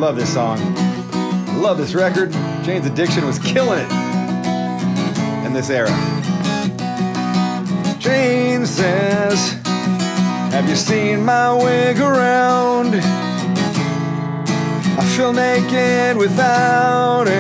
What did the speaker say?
love this song. I love this record. Jane's Addiction was killing it in this era. Jane says, have you seen my wig around? I feel naked without it.